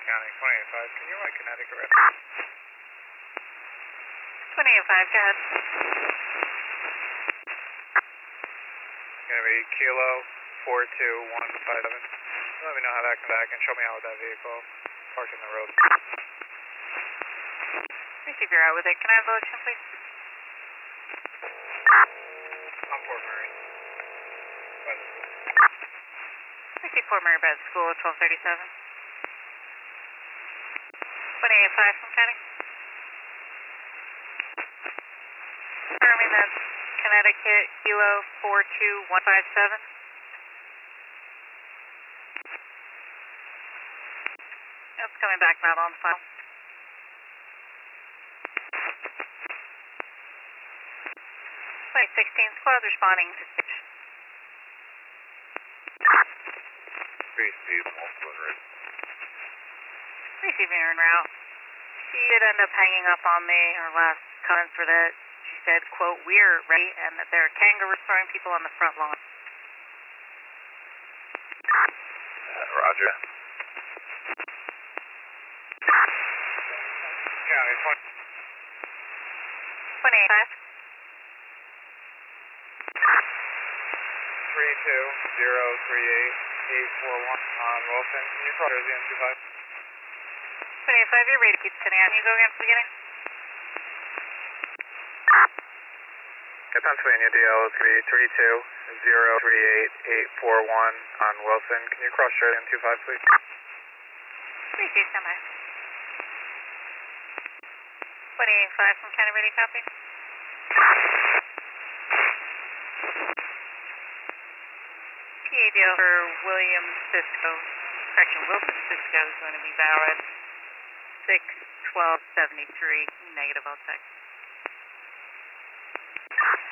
County, 28-5, can you write Connecticut Red? 28-5, go ahead. Gonna be Kilo 42157. Let me know how that comes back and show me out with that vehicle parked in the road. Let me see if you're out with it. Can I have the location, please? On Fort Murray. By the school. Let me see Fort Mary by the school, 1237. 28-5 from County. Confirming that's Connecticut Kilo 42157. That's coming back, not on file. 2016 squad responding to stage. 3C, multiple red. Receiving her en route. She did end up hanging up on me. Her last comments were that she said, quote, "We're ready," and that there are kangaroos throwing people on the front lawn. Roger. County, 28-5. 32038-841 on Wilson. Can you cross Jersey M25? 28-5, you're ready to keep sitting. Can you go again from the beginning? Pennsylvania DL is going to be 32038-841 on Wilson. Can you cross Jersey M25, please? 3-2, stand by. 28-5 from County, ready, copy. PADL for William Cisco, Wilson Cisco is going to be valid 6-12-73, negative, I'll check.